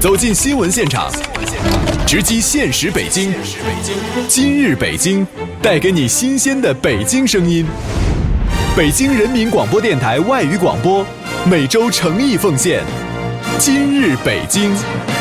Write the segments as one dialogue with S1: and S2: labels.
S1: 走进新闻现场，直击现实北京。今日北京，带给你新鲜的北京声音。北京人民广播电台外语广播，每周诚意奉献。今日北京。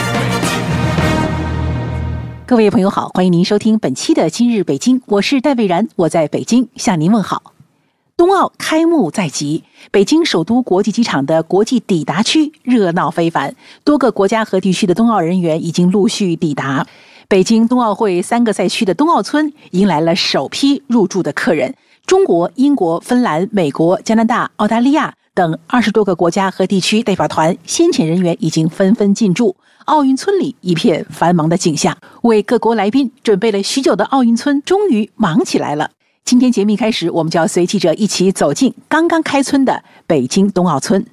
S2: 各位朋友好，欢迎您收听本期的今日北京，我是戴蔚然，我在北京向您问好。冬奥开幕在即，北京首都国际机场的国际抵达区热闹非凡，多个国家和地区的冬奥人员已经陆续抵达。北京冬奥会3个赛区的冬奥村迎来了首批入住的客人，中国、英国、芬兰、美国、加拿大、澳大利亚等20多个国家和地区代表团先遣人员已经纷纷进驻。奥运村里一片繁忙的景象，为各国来宾准备了许久的奥运村终于忙起来了。今天节目一开始，我们就要随记者一起走进刚刚开村的北京冬奥村。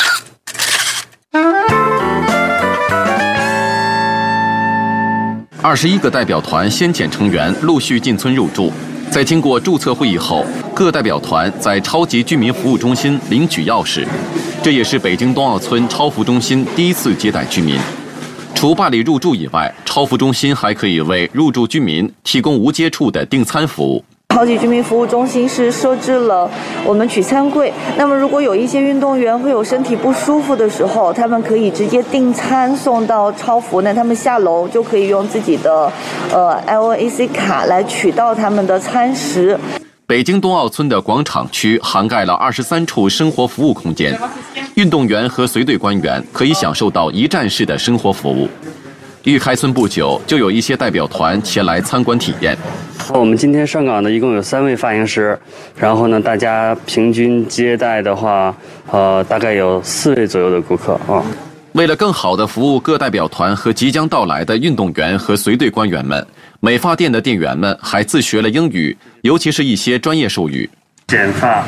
S3: 21个代表团先遣成员陆续进村入住，在经过注册会议后，各代表团在超级居民服务中心领取钥匙，这也是北京冬奥村超服中心第一次接待居民。除办理入住以外，超服中心还可以为入住居民提供无接触的订餐服务。
S4: 超级居民服务中心是设置了我们取餐柜，那么如果有一些运动员会有身体不舒服的时候，他们可以直接订餐送到超服，那他们下楼就可以用自己的LAC 卡来取到他们的餐食。
S3: 北京冬奥村的广场区涵盖了23处生活服务空间，运动员和随队官员可以享受到一站式的生活服务。预开村不久，就有一些代表团前来参观体验。
S5: 我们今天上岗的一共有3位发型师，然后呢，大家平均接待的话，大概有4位左右的顾客啊。
S3: 为了更好地服务各代表团和即将到来的运动员和随队官员们，美发店的店员们还自学了英语，尤其是一些专业术语。
S5: 剪发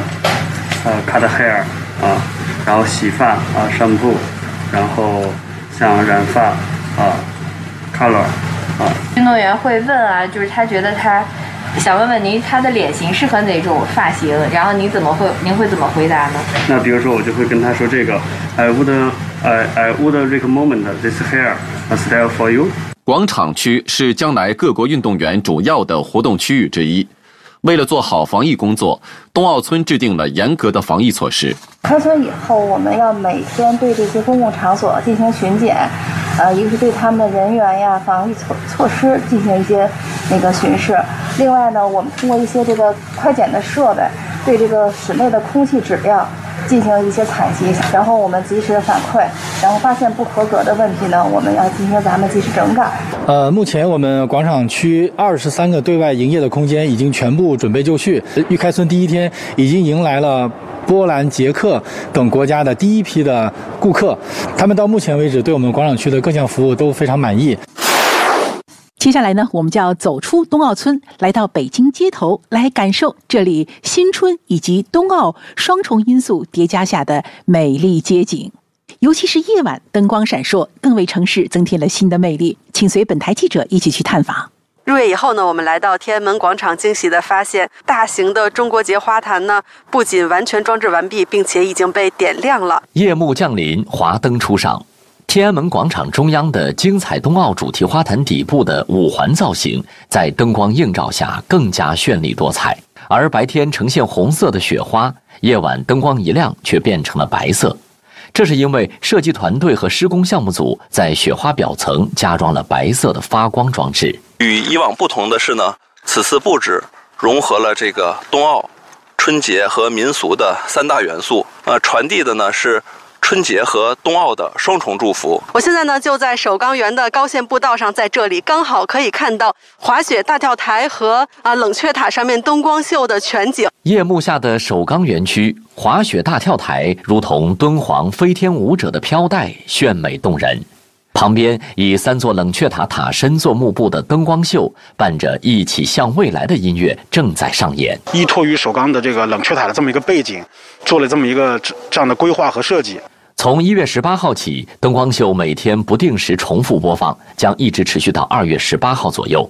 S5: cut hair 然后洗发shampoo，然后像染发color。
S6: 运动员会问就是他觉得他想问问您，他的脸型适合哪种发型，然后您会怎么回答呢？
S5: 那比如说我就会跟他说这个 I would recommend this hair style for you。
S3: 广场区是将来各国运动员主要的活动区域之一。为了做好防疫工作，冬奥村制定了严格的防疫措施。
S7: 开村以后，我们要每天对这些公共场所进行巡检，一个是对他们的人员呀、防疫措施进行一些巡视。另外呢，我们通过一些快检的设备，对这个室内的空气质量进行一些采集，然后我们及时的反馈，然后发现不合格的问题呢，我们要进行咱们及时整改。
S8: 目前我们广场区23个对外营业的空间已经全部准备就绪。预开村第一天已经迎来了波兰、捷克等国家的第一批的顾客，他们到目前为止对我们广场区的各项服务都非常满意。
S2: 接下来呢，我们就要走出冬奥村，来到北京街头，来感受这里新春以及冬奥双重因素叠加下的美丽街景。尤其是夜晚灯光闪烁，更为城市增添了新的魅力。请随本台记者一起去探访。
S9: 入夜以后呢，我们来到天安门广场，惊喜地发现大型的中国结花坛呢，不仅完全装置完毕，并且已经被点亮了。
S10: 夜幕降临，华灯初上，天安门广场中央的精彩冬奥主题花坛底部的5环造型，在灯光映照下更加绚丽多彩。而白天呈现红色的雪花，夜晚灯光一亮却变成了白色。这是因为设计团队和施工项目组在雪花表层加装了白色的发光装置。
S11: 与以往不同的是呢，此次布置融合了这个冬奥、春节和民俗的3大元素，传递的呢是春节和冬奥的双重祝福。
S9: 我现在呢就在首钢园的高线步道上，在这里刚好可以看到滑雪大跳台和冷却塔上面灯光秀的全景。
S10: 夜幕下的首钢园区，滑雪大跳台如同敦煌飞天舞者的飘带，炫美动人。旁边以3座冷却塔塔身做幕布的灯光秀，伴着一起向未来的音乐正在上演。
S12: 依托于首钢的这个冷却塔的这么一个背景，做了这么一个这样的规划和设计。
S10: 从1月18号起，灯光秀每天不定时重复播放，将一直持续到2月18号左右。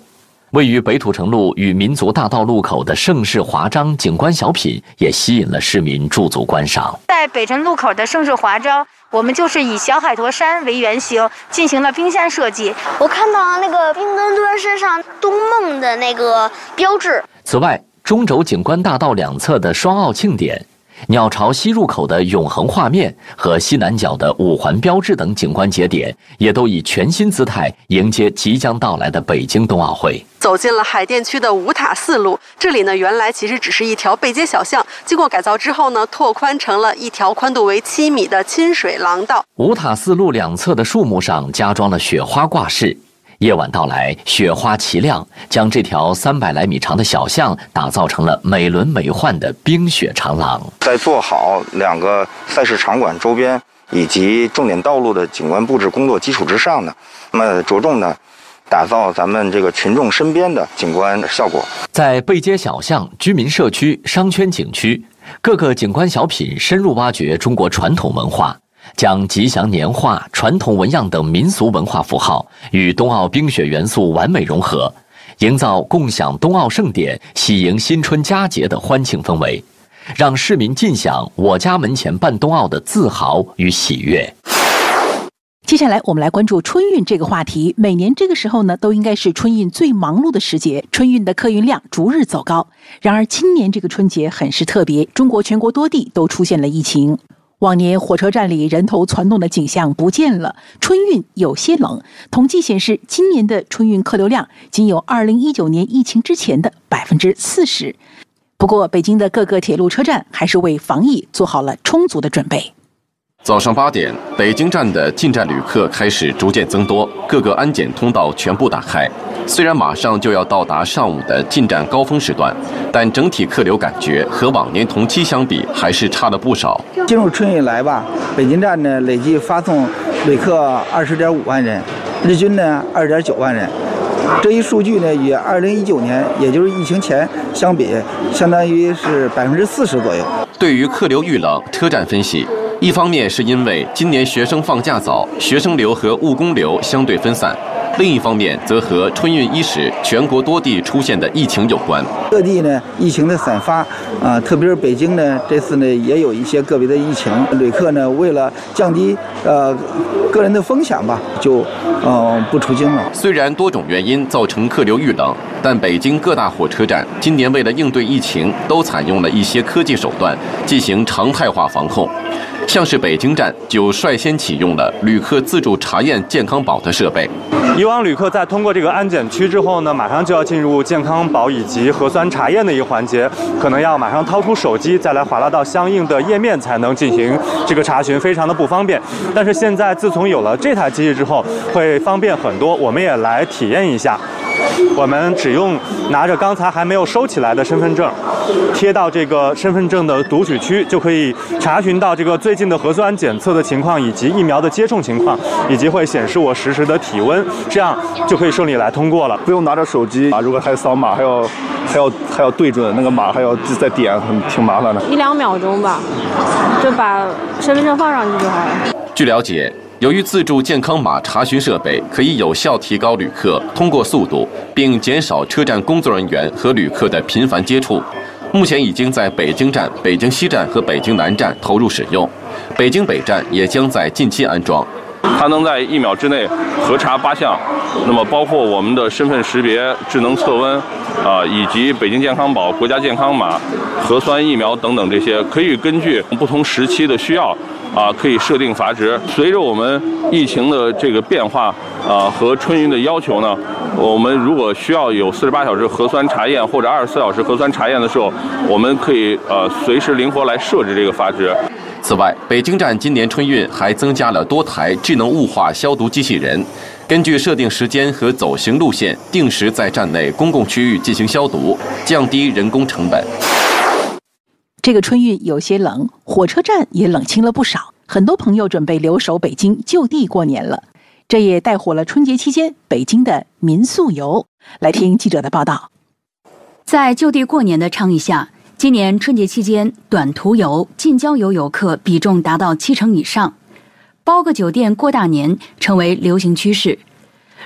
S10: 位于北土城路与民族大道路口的盛世华章景观小品也吸引了市民驻足观赏。
S13: 在北辰路口的盛世华章，我们就是以小海坨山为原型进行了冰山设计。
S14: 我看到那个冰墩墩身上东梦的那个标志。
S10: 此外，中轴景观大道两侧的双奥庆典、鸟巢西入口的永恒画面和西南角的五环标志等景观节点，也都以全新姿态迎接即将到来的北京冬奥会。
S9: 走进了海淀区的五塔四路，这里呢原来其实只是一条背街小巷，经过改造之后呢，拓宽成了一条宽度为7米的亲水廊道。
S10: 五塔四路两侧的树木上加装了雪花挂饰。夜晚到来，雪花齐亮，将这条300来米长的小巷打造成了美轮美奂的冰雪长廊。
S15: 在做好2个赛事场馆周边以及重点道路的景观布置工作基础之上呢，那么着重呢打造咱们这个群众身边的景观效果。
S10: 在背街小巷、居民社区、商圈景区，各个景观小品深入挖掘中国传统文化，将吉祥年画、传统纹样等民俗文化符号与冬奥冰雪元素完美融合，营造共享冬奥盛典、喜迎新春佳节的欢庆氛围，让市民尽享我家门前办冬奥的自豪与喜悦。
S2: 接下来我们来关注春运这个话题。每年这个时候呢，都应该是春运最忙碌的时节，春运的客运量逐日走高。然而今年这个春节很是特别，中国全国多地都出现了疫情。往年火车站里人头攒动的景象不见了，春运有些冷。统计显示，今年的春运客流量仅有2019年疫情之前的40%。不过，北京的各个铁路车站还是为防疫做好了充足的准备。
S3: 早上8点，北京站的进站旅客开始逐渐增多，各个安检通道全部打开。虽然马上就要到达上午的进站高峰时段，但整体客流感觉和往年同期相比还是差了不少。
S16: 进入春运来吧，北京站呢累计发送旅客20.5万人，日均呢2.9万人。这一数据呢与2019年，也就是疫情前相比，相当于是40%左右。
S3: 对于客流遇冷，车站分析，一方面是因为今年学生放假早，学生流和务工流相对分散；另一方面则和春运伊始全国多地出现的疫情有关。
S16: 各地呢疫情的散发特别是北京呢这次呢也有一些个别的疫情，旅客呢为了降低个人的风险吧，就不出京了。
S3: 虽然多种原因造成客流遇冷，但北京各大火车站今年为了应对疫情，都采用了一些科技手段进行常态化防控。像是北京站就率先启用了旅客自助查验健康宝的设备。
S17: 以往旅客在通过这个安检区之后呢，马上就要进入健康宝以及核酸查验的一个环节，可能要马上掏出手机再来滑拉到相应的页面才能进行这个查询，非常的不方便。但是现在自从有了这台机器之后，会方便很多。我们也来体验一下。我们只用拿着刚才还没有收起来的身份证，贴到这个身份证的读取区，就可以查询到这个最近的核酸检测的情况，以及疫苗的接种情况，以及会显示我实时的体温，这样就可以顺利来通过了。
S18: 不用拿着手机如果还扫码，还要对准那个码，还要再点，挺麻烦的。
S19: 1-2秒钟吧，就把身份证放上去就好了。
S3: 据了解，由于自助健康码查询设备可以有效提高旅客通过速度，并减少车站工作人员和旅客的频繁接触，目前已经在北京站、北京西站和北京南站投入使用，北京北站也将在近期安装。
S18: 它能在1秒之内核查8项，那么包括我们的身份识别、智能测温，以及北京健康宝、国家健康码、核酸疫苗等等这些，可以根据不同时期的需要，可以设定阀值。随着我们疫情的这个变化，和春运的要求呢，我们如果需要有48小时核酸查验或者24小时核酸查验的时候，我们可以随时灵活来设置这个阀值。
S3: 此外，北京站今年春运还增加了多台智能雾化消毒机器人，根据设定时间和走行路线，定时在站内公共区域进行消毒，降低人工成本。
S2: 这个春运有些冷，火车站也冷清了不少，很多朋友准备留守北京就地过年了，这也带火了春节期间北京的民宿游。来听记者的报道。
S20: 在就地过年的倡议下，今年春节期间，短途游、近郊游游客比重达到70%以上，包个酒店过大年成为流行趋势。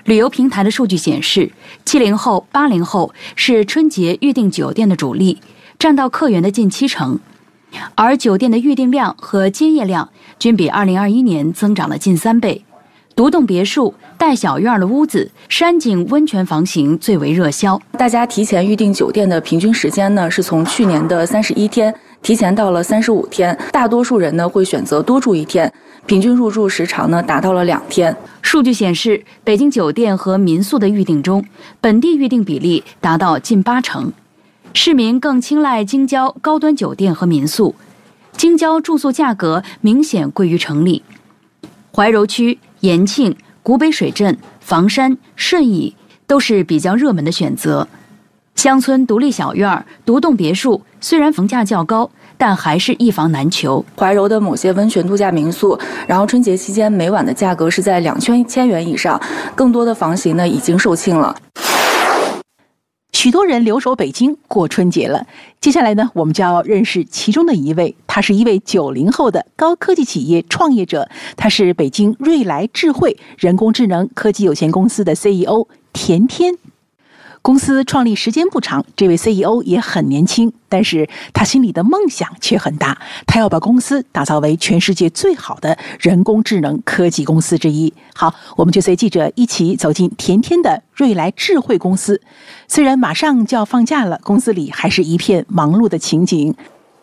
S20: 旅游平台的数据显示，70后、80后是春节预订酒店的主力，占到客源的近70%，而酒店的预订量和接业量均比2021年增长了近3倍。独栋别墅、带小院的屋子、山景温泉房型最为热销。
S21: 大家提前预订酒店的平均时间呢，是从去年的31天提前到了35天，大多数人呢会选择多住1天，平均入住时长呢达到了2天。
S20: 数据显示，北京酒店和民宿的预订中，本地预订比例达到近80%。市民更青睐京郊高端酒店和民宿，京郊住宿价格明显贵于城里。怀柔区、延庆、古北水镇、房山、顺义都是比较热门的选择。乡村独立小院、独栋别墅虽然房价较高，但还是一房难求。
S21: 怀柔的某些温泉度假民宿，然后春节期间每晚的价格是在2000元以上，更多的房型呢已经售罄了。
S2: 许多人留守北京过春节了，接下来呢，我们就要认识其中的一位，他是一位90后的高科技企业创业者，他是北京瑞来智慧人工智能科技有限公司的 CEO 田天。公司创立时间不长，这位 CEO 也很年轻，但是他心里的梦想却很大，他要把公司打造为全世界最好的人工智能科技公司之一。好，我们就随记者一起走进田天的瑞来智慧公司。虽然马上就要放假了，公司里还是一片忙碌的情景。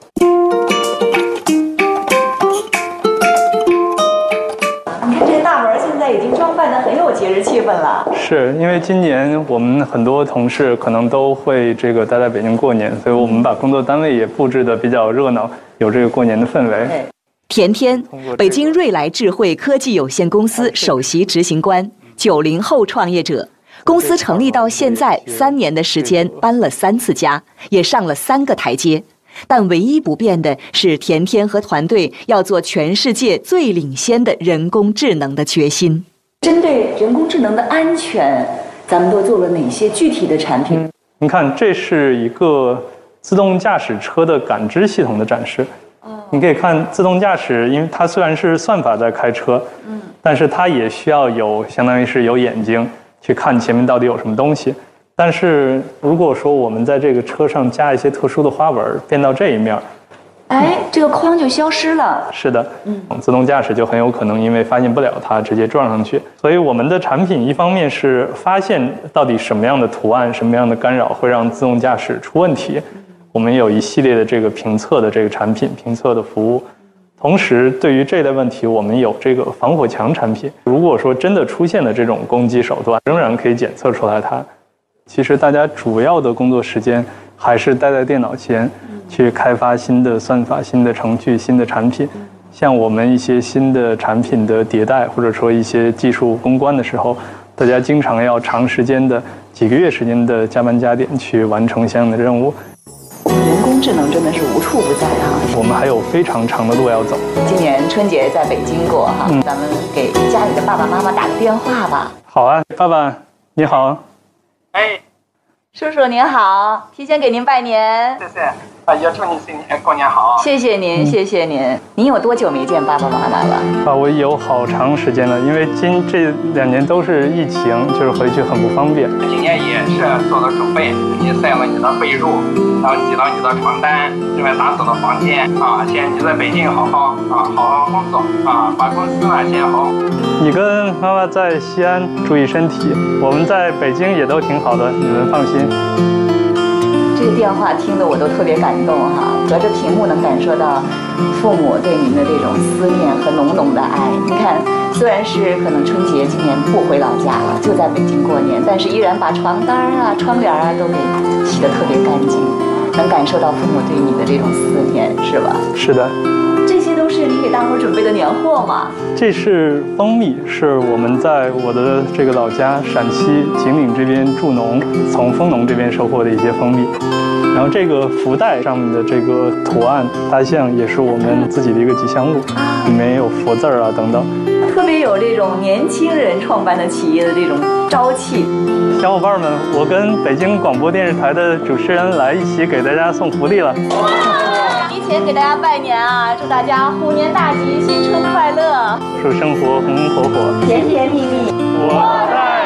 S22: 你看这个大门现在已经装扮得很有节日气氛了。
S23: 是因为今年我们很多同事可能都会待在北京过年，所以我们把工作单位也布置得比较热闹，有这个过年的氛围。
S24: 田天，北京瑞来智慧科技有限公司首席执行官，90后创业者。公司成立到现在3年的时间，搬了3次家，也上了3个台阶。但唯一不变的是田天和团队要做全世界最领先的人工智能的决心。
S22: 针对人工智能的安全，咱们都做了哪些具体的产品？
S23: 您看，这是一个自动驾驶车的感知系统的展示。你可以看自动驾驶，因为它虽然是算法在开车，但是它也需要相当于是有眼睛去看前面到底有什么东西。但是如果说我们在这个车上加一些特殊的花纹，变到这一面，
S22: 这个框就消失了。
S23: 是的，自动驾驶就很有可能因为发现不了它，直接撞上去。所以我们的产品一方面是发现到底什么样的图案、什么样的干扰会让自动驾驶出问题，我们有一系列的这个评测的这个产品、评测的服务。同时，对于这类问题，我们有这个防火墙产品。如果说真的出现了这种攻击手段，仍然可以检测出来它。其实大家主要的工作时间还是待在电脑前，去开发新的算法、新的程序、新的产品。像我们一些新的产品的迭代，或者说一些技术攻关的时候，大家经常要长时间的几个月时间的加班加点去完成相应的任务。
S22: 人工智能真的是无处不在哈。
S23: 我们还有非常长的路要走。
S22: 今年春节在北京过哈，咱们给家里的爸爸妈妈打个电话吧。
S23: 好啊，爸爸你好。
S22: 叔叔您好，提前给您拜年。
S25: 谢谢，也祝你新年过年好。
S22: 谢谢您，谢谢您。您有多久没见爸爸妈妈了？
S23: 我有好长时间了，因为这2年都是疫情，就是回去很不方便。
S25: 今年也是做了准备，你晒了你的被褥，然后挤了你的床单，另外打扫了房间啊。先你在北京好好工作啊，把公司呢先好。
S23: 你跟妈妈在西安注意身体，我们在北京也都挺好的，你们放心。
S22: 这个电话听得我都特别感动哈，隔着屏幕能感受到父母对您的这种思念和浓浓的爱。你看，虽然是可能春节今年不回老家了，就在北京过年，但是依然把床单啊、窗帘啊都给洗得特别干净，能感受到父母对你的这种思念，是吧？
S23: 是的。
S22: 这些都是你给大伙准备的年货吗？
S23: 这是蜂蜜，是我们在我的这个老家陕西景岭这边助农，从蜂农这边收获的一些蜂蜜。然后这个福袋上面的这个图案大象也是我们自己的一个吉祥物，里面有福字啊等等，
S22: 特别有这种年轻人创办的企业的这种朝气。
S23: 小伙伴们，我跟北京广播电视台的主持人来一起给大家送福利了。
S22: 提前给大家拜年啊，祝大家虎年大吉，新春快乐，
S23: 祝生活红红火火，
S22: 甜甜蜜蜜。
S23: 我在北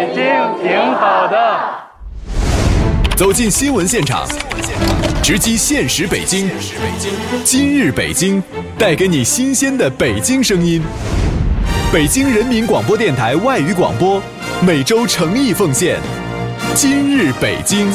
S23: 北京挺好的。
S1: 走进新闻现场，直击现实北京。今日北京，带给你新鲜的北京声音。北京人民广播电台外语广播，每周诚意奉献。今日北京，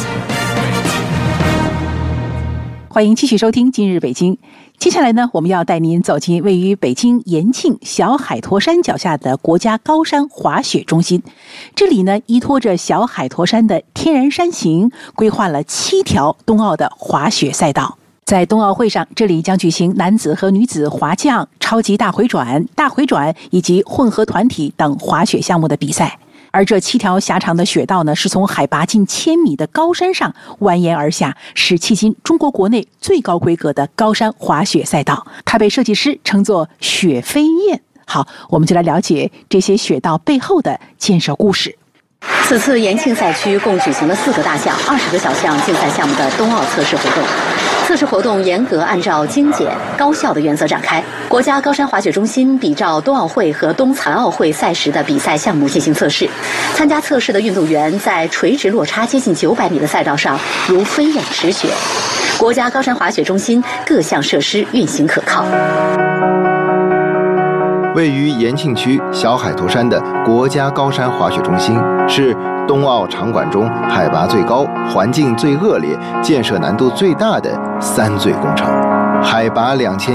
S2: 欢迎继续收听今日北京。接下来呢，我们要带您走进位于北京延庆小海坨山脚下的国家高山滑雪中心。这里呢，依托着小海坨山的天然山形，规划了7条冬奥的滑雪赛道。在冬奥会上，这里将举行男子和女子滑降、超级大回转、大回转以及混合团体等滑雪项目的比赛。而这7条狭长的雪道呢，是从海拔近1000米的高山上蜿蜒而下，是迄今中国国内最高规格的高山滑雪赛道。它被设计师称作“雪飞燕”。好，我们就来了解这些雪道背后的建设故事。
S4: 此次延庆赛区共举行了4个大项、20个小项竞赛项目的冬奥测试活动。测试活动严格按照精简、高效的原则展开。国家高山滑雪中心比照冬奥会和冬残奥会赛时的比赛项目进行测试。参加测试的运动员在垂直落差接近900米的赛道上如飞燕驰雪。国家高山滑雪中心各项设施运行可靠。
S5: 位于延庆区小海坨山的国家高山滑雪中心是冬奥场馆中海拔最高、环境最恶劣、建设难度最大的3最工程。海拔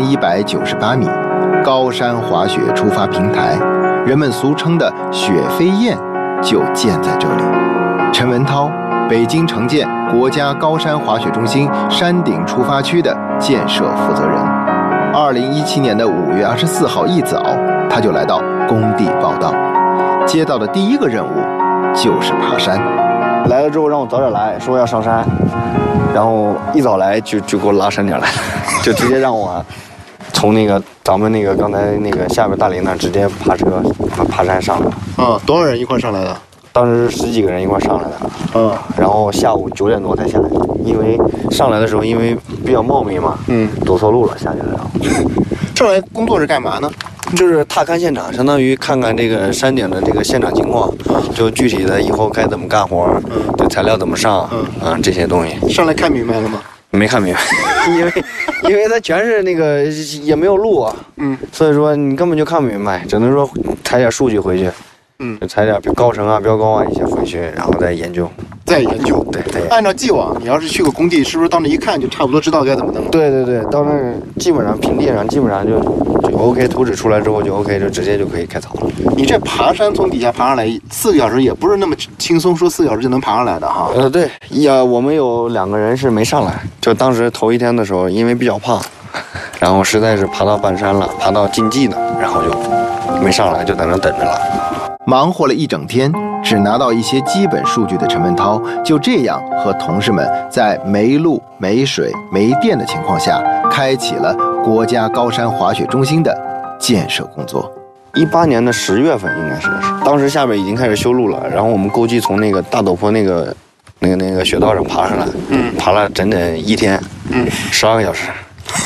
S5: 2198米，高山滑雪出发平台，人们俗称的“雪飞燕”就建在这里。陈文涛，北京城建国家高山滑雪中心山顶出发区的建设负责人。2017年的5月24号一早，他就来到工地报到，接到的第一个任务就是爬山。
S6: 来了之后让我早点来，说要上山，然后一早来就给我拉山顶来，就直接让我从咱们刚才下边大林那直接爬山上来。
S5: 多少人一块上来的？
S6: 当时10几个人一块上来的。然后下午9点多才下来，因为上来的时候因为比较茂密嘛，走错路了下去了。
S5: 上来工作是干嘛呢？
S6: 就是踏勘现场，相当于看看这个山顶的这个现场情况，就具体的以后该怎么干活，对材料怎么上，这些东西。
S5: 上来看明白了吗？
S6: 没看明白，因为它全是也没有路啊，所以说你根本就看不明白，只能说采点数据回去，采点高程啊、标高啊一些回去，然后再研究。
S5: 对。按照既往，你要是去个工地，是不是到那一看就差不多知道该怎么弄？
S6: 对，到那儿基本上平地上基本上就 OK， 图纸出来之后就 OK， 就直接就可以开凿了。
S5: 你这爬山从底下爬上来4个小时，也不是那么轻松，说4个小时就能爬上来的哈。
S6: 对，我们有2个人是没上来，就当时头一天的时候，因为比较胖，然后实在是爬到半山了，爬到禁忌呢，然后就没上来，就在那等着了。
S5: 忙活了一整天，只拿到一些基本数据的陈文涛，就这样和同事们在没路、没水、没电的情况下，开启了国家高山滑雪中心的建设工作。
S6: 18年的10月份应该是，当时下边已经开始修路了，然后我们钩机从大陡坡那个雪道上爬上来，爬了整整1天，12个小时。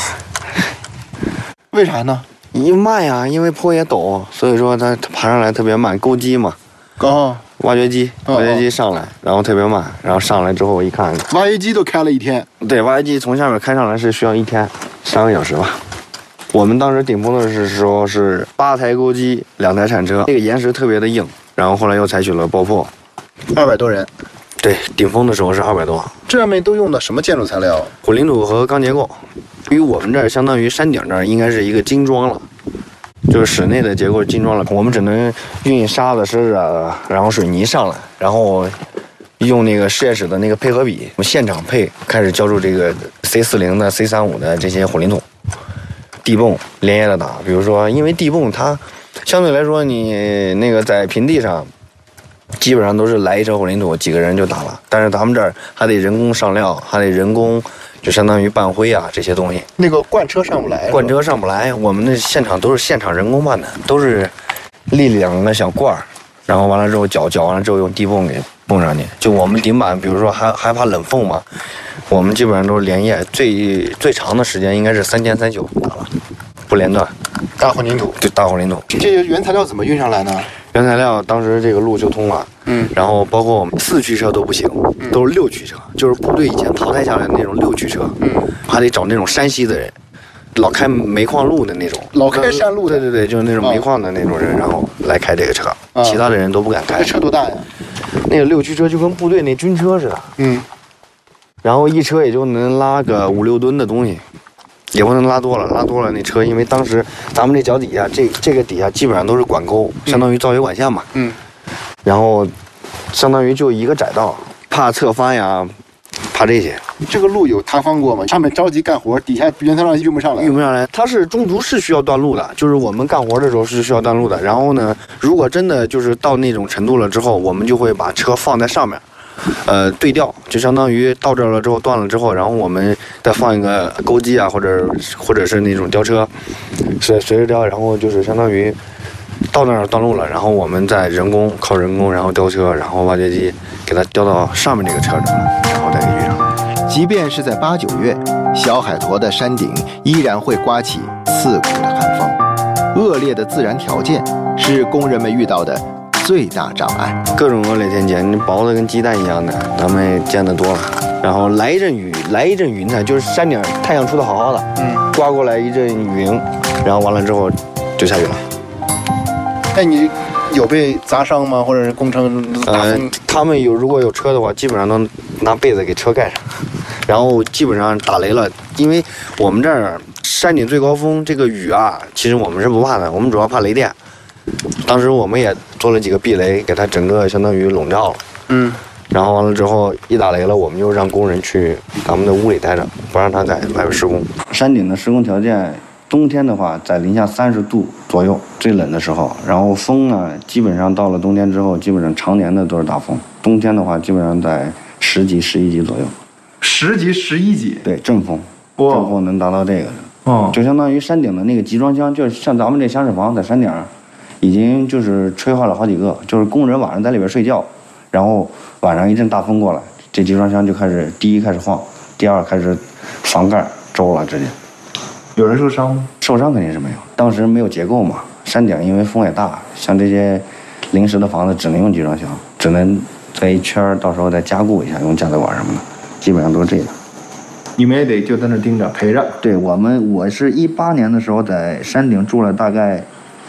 S5: 为啥呢？
S6: 慢呀，因为坡也陡，所以说它爬上来特别慢。钩机嘛，挖掘机上来，然后特别慢，然后上来之后我一看，
S5: 挖掘机都开了1天。
S6: 对，挖掘机从下面开上来是需要1天，3个小时吧。我们当时顶峰的时候是8台钩机，2台铲车，那个岩石特别的硬，然后后来又采取了爆破。
S5: 200多人。
S6: 对，顶峰的时候是200多。
S5: 这上面都用的什么建筑材料？
S6: 混凝土和钢结构。于我们这儿相当于山顶这儿应该是一个精装了，就是室内的结构精装了，我们只能运沙子、石子啊，然后水泥上来，然后用实验室的配合比，我们现场配，开始浇筑这个 C40的、C35的这些混凝土，地泵连夜的打。比如说，因为地泵它相对来说你在平地上，基本上都是来一车混凝土，几个人就打了，但是咱们这儿还得人工上料，还得人工。就相当于拌灰啊这些东西，
S5: 罐车上不来。
S6: 罐车上不来，我们的现场都是现场人工拌的，都是立2个小罐儿，然后完了之后搅完了之后用地泵给泵上去。就我们顶板，比如说还怕冷缝嘛，我们基本上都是连夜，最长的时间应该是3天3宿打了，不连断。
S5: 大混凝土。
S6: 对，大混凝土。
S5: 这些原材料怎么运上来呢？
S6: 原材料当时这个路就通了，然后包括我们4驱车都不行，都是6驱车，就是部队以前淘汰下来的那种6驱车，还得找那种山西的人，老开煤矿路的那种，
S5: 老开山路的，
S6: 对，就是那种煤矿的那种人，然后来开这个车，其他的人都不敢开。
S5: 这车多大呀？
S6: 那个6驱车就跟部队那军车似的，然后一车也就能拉个5、6吨的东西。也不能拉多了那车，因为当时咱们这脚底下这个底下基本上都是管沟，相当于造血管线嘛。然后相当于就一个窄道，怕侧翻呀，怕这些。
S5: 这个路有塌方过吗？上面着急干活，底下原材料运不上来。
S6: 它是中途是需要断路的，就是我们干活的时候是需要断路的。然后呢，如果真的就是到那种程度了之后，我们就会把车放在上面。对调就相当于到这儿了之后断了之后，然后我们再放一个钩机啊，或者是那种吊车，随着吊，然后就是相当于到那儿断路了，然后我们再靠人工，然后吊车，然后挖掘机给它吊到上面这个车上，然后再给运上。
S5: 即便是在8、9月，小海坨的山顶依然会刮起刺骨的寒风。恶劣的自然条件是工人们遇到的最大障碍。
S6: 各种恶劣天气，你薄的跟鸡蛋一样的，咱们也见得多了。然后来一阵雨呢，就是山顶太阳出得好好的，刮过来一阵云，然后完了之后就下雨了。
S5: 那你有被砸伤吗？或者是工程
S6: 他们如果有车的话，基本上都拿被子给车盖上，然后基本上打雷了，因为我们这儿山顶最高峰，这个雨啊，其实我们是不怕的，我们主要怕雷电。当时我们也做了几个避雷，给它整个相当于笼罩了。然后完了之后一打雷了，我们就让工人去咱们的屋里待着，不让他在外边施工。山顶的施工条件，冬天的话在零下30度左右，最冷的时候。然后风呢，基本上到了冬天之后，基本上常年的都是大风。冬天的话，基本上在10级、11级左右。
S5: 10级、11级？
S6: 对，阵风，阵风能达到这个。就相当于山顶的那个集装箱，就是像咱们这厢式房在山顶上。已经就是吹坏了好几个，就是工人晚上在里边睡觉，然后晚上一阵大风过来，这集装箱就第一开始晃，第二开始房盖周了，直接。
S5: 有人受伤吗？
S6: 受伤肯定是没有，当时没有结构嘛，山顶因为风也大，像这些临时的房子只能用集装箱，只能在一圈，到时候再加固一下，用架子管什么的，基本上都是这样。
S5: 你们也得就在那盯着陪着。
S6: 对，我是18年的时候在山顶住了大概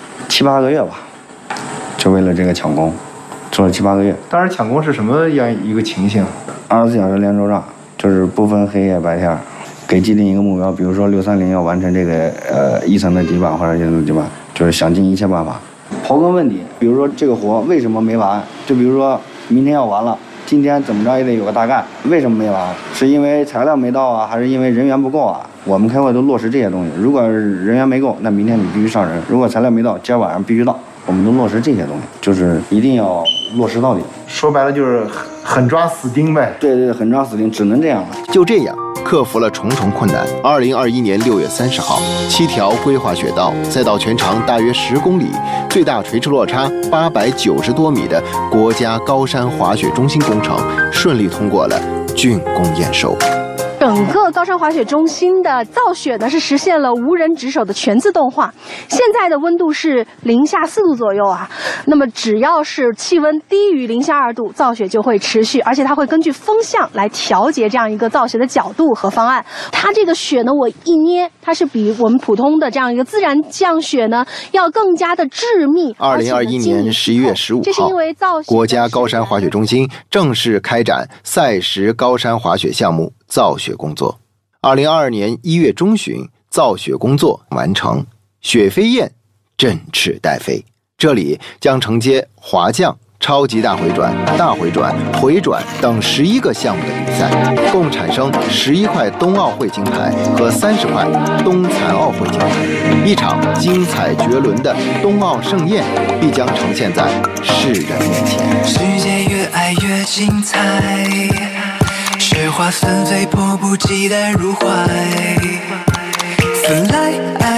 S6: 7、8个月吧，就为了这个抢工，做了7、8个月。
S5: 当时抢工是什么样一个情形
S6: ？24小时连轴转，就是不分黑夜白天，给既定一个目标，比如说630要完成这个1层的底板或者1层的底板，就是想尽一切办法。刨根问底，比如说这个活为什么没完？就比如说明天要完了，今天怎么着也得有个大概，为什么没完？是因为材料没到啊，还是因为人员不够啊？我们开会都落实这些东西。如果人员没够，那明天你必须上人；如果材料没到，今儿晚上必须到。我们都落实这些东西，就是一定要落实到底。
S5: 说白了就是狠抓死钉呗。
S6: 对，狠抓死钉，只能这样了。
S5: 就这样克服了重重困难。2021年6月30号，7条规划雪道，赛道全长大约10公里，最大垂直落差890多米的国家高山滑雪中心工程顺利通过了竣工验收。
S7: 整个高山滑雪中心的造雪呢是实现了无人值守的全自动化。现在的温度是零下4度左右啊，那么只要是气温低于零下2度，造雪就会持续，而且它会根据风向来调节这样一个造雪的角度和方案。它这个雪呢，我一捏，它是比我们普通的这样一个自然降雪呢要更加的致密。
S5: 2021年11月15号，
S7: 这是因为造雪，
S5: 国家高山滑雪中心正式开展赛时高山滑雪项目造雪工作。2022年1月中旬，造雪工作完成，雪飞燕振翅待飞。这里将承接滑降、超级大回转、大回转、回转等11个项目的比赛，共产生11块冬奥会金牌和30块冬残奥会金牌。一场精彩绝伦的冬奥盛宴必将呈现在世人面前。
S8: 世界越爱越精彩，雪花纷飞，迫不及待入怀。Fly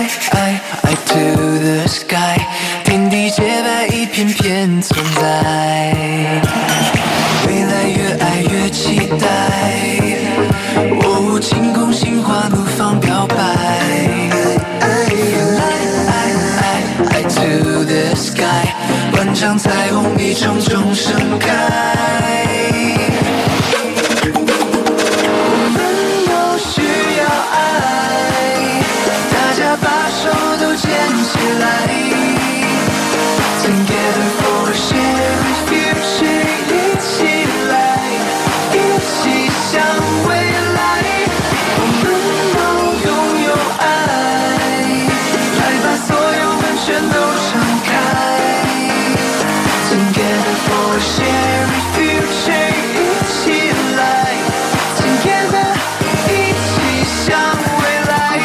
S8: to the sky， 天地洁白，一片片存在。未来越爱越期待，哦，晴空心花怒放飘摆。Fly to the sky， 万万丈彩虹一重重盛开。我们都需要爱，大家把手都牵起来。Together for a shared future， 一起来，一起向未来。我们都拥有爱，来把所有门全都敞开。Together for a shared future， 一起来 ，Together， 一起向未来。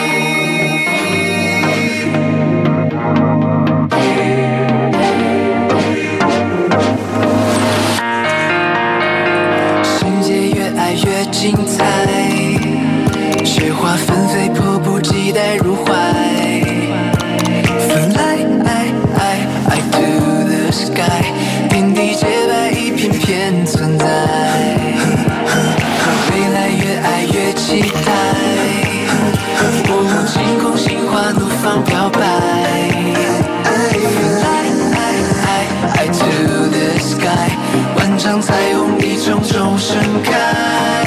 S8: 世界越爱越精彩，雪花纷飞，迫不及待入怀。Fly to the sky， 天地洁白，一片片存在。未来越爱越期待，我们晴空心花怒放表白。Fly to the sky， 万丈彩虹一重重盛开。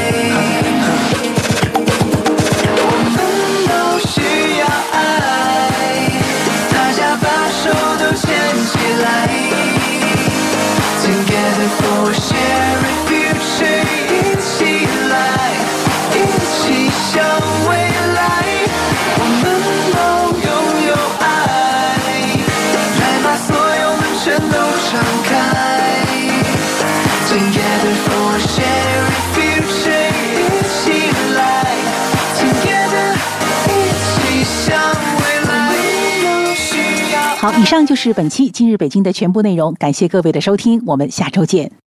S8: 我们都需要爱，大家把手都牵起来。Together for a shared future， 一起来，一起向未来。我们都拥有爱，来把所有门全都敞开。Together for a shared future， 一起来 ，Together， 一起向未来。
S2: 好，以上就是本期今日北京的全部内容，感谢各位的收听，我们下周见。